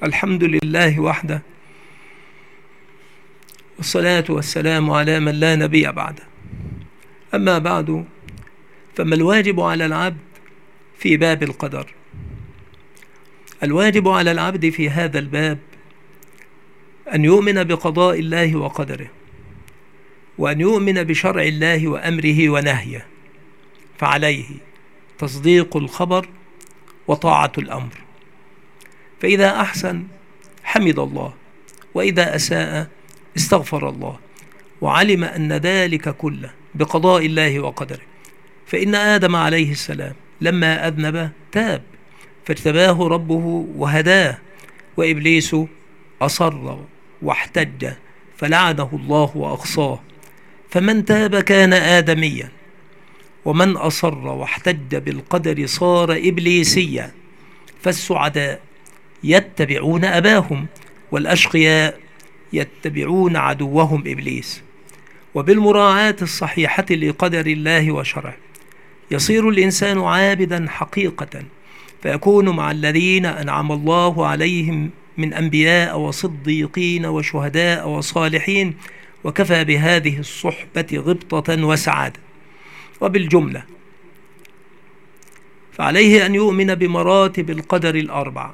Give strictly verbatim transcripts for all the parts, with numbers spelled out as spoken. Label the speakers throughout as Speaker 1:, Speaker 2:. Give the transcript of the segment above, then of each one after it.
Speaker 1: الحمد لله وحده، والصلاة والسلام على من لا نبي بعده. أما بعد، فما الواجب على العبد في باب القدر؟ الواجب على العبد في هذا الباب أن يؤمن بقضاء الله وقدره، وأن يؤمن بشرع الله وأمره ونهيه، فعليه تصديق الخبر وطاعة الأمر. فإذا أحسن حمد الله، وإذا أساء استغفر الله، وعلم أن ذلك كله بقضاء الله وقدره. فإن آدم عليه السلام لما أذنب تاب فاجتباه ربه وهداه، وإبليس أصر واحتج فلعنه الله وأقصاه. فمن تاب كان آدميا، ومن أصر واحتج بالقدر صار إبليسيا. فالسعداء يتبعون أباهم، والأشقياء يتبعون عدوهم إبليس. وبالمراعاة الصحيحة لقدر الله وشرعه يصير الإنسان عابدا حقيقة، فيكون مع الذين أنعم الله عليهم من أنبياء وصديقين وشهداء وصالحين، وكفى بهذه الصحبة غبطة وسعادة. وبالجملة فعليه أن يؤمن بمراتب القدر الأربع،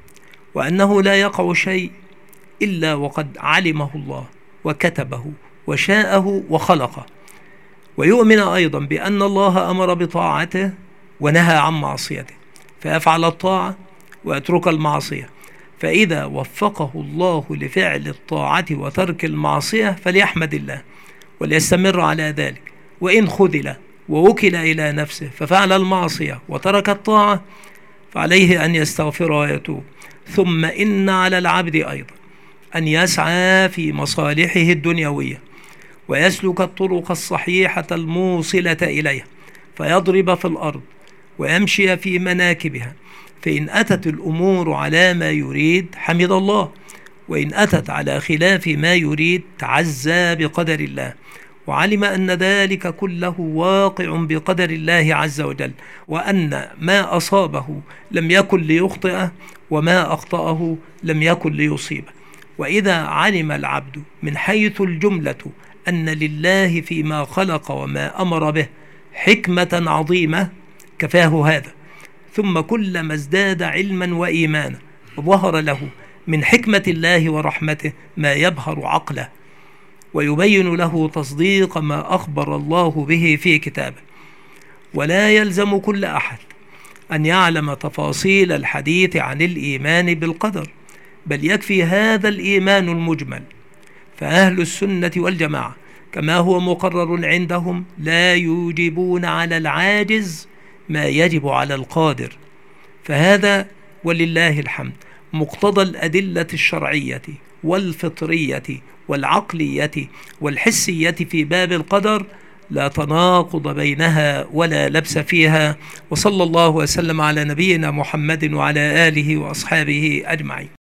Speaker 1: وأنه لا يقع شيء إلا وقد علمه الله وكتبه وشاءه وخلقه. ويؤمن أيضا بأن الله أمر بطاعته ونهى عن معصيته، فيفعل الطاعة ويترك المعصية. فإذا وفقه الله لفعل الطاعة وترك المعصية فليحمد الله وليستمر على ذلك. وإن خذل ووكل إلى نفسه ففعل المعصية وترك الطاعة فعليه أن يستغفر ويتوب. ثم إن على العبد أيضا أن يسعى في مصالحه الدنيوية، ويسلك الطرق الصحيحة الموصلة إليها، فيضرب في الأرض ويمشي في مناكبها. فإن أتت الأمور على ما يريد حمد الله، وإن أتت على خلاف ما يريد تعزى بقدر الله، وعلم أن ذلك كله واقع بقدر الله عز وجل، وأن ما أصابه لم يكن ليخطئه، وما أخطأه لم يكن ليصيبه. وإذا علم العبد من حيث الجملة أن لله فيما خلق وما أمر به حكمة عظيمة كفاه هذا. ثم كلما ازداد علما وإيمانا ظهر له من حكمة الله ورحمته ما يبهر عقله، ويبين له تصديق ما أخبر الله به في كتابه. ولا يلزم كل أحد أن يعلم تفاصيل الحديث عن الإيمان بالقدر، بل يكفي هذا الإيمان المجمل. فأهل السنة والجماعة كما هو مقرر عندهم لا يوجبون على العاجز ما يجب على القادر. فهذا ولله الحمد مقتضى الأدلة الشرعية والفطرية والعقلية والحسية في باب القدر، لا تناقض بينها ولا لبس فيها. وصلى الله وسلم على نبينا محمد وعلى آله وأصحابه أجمعين.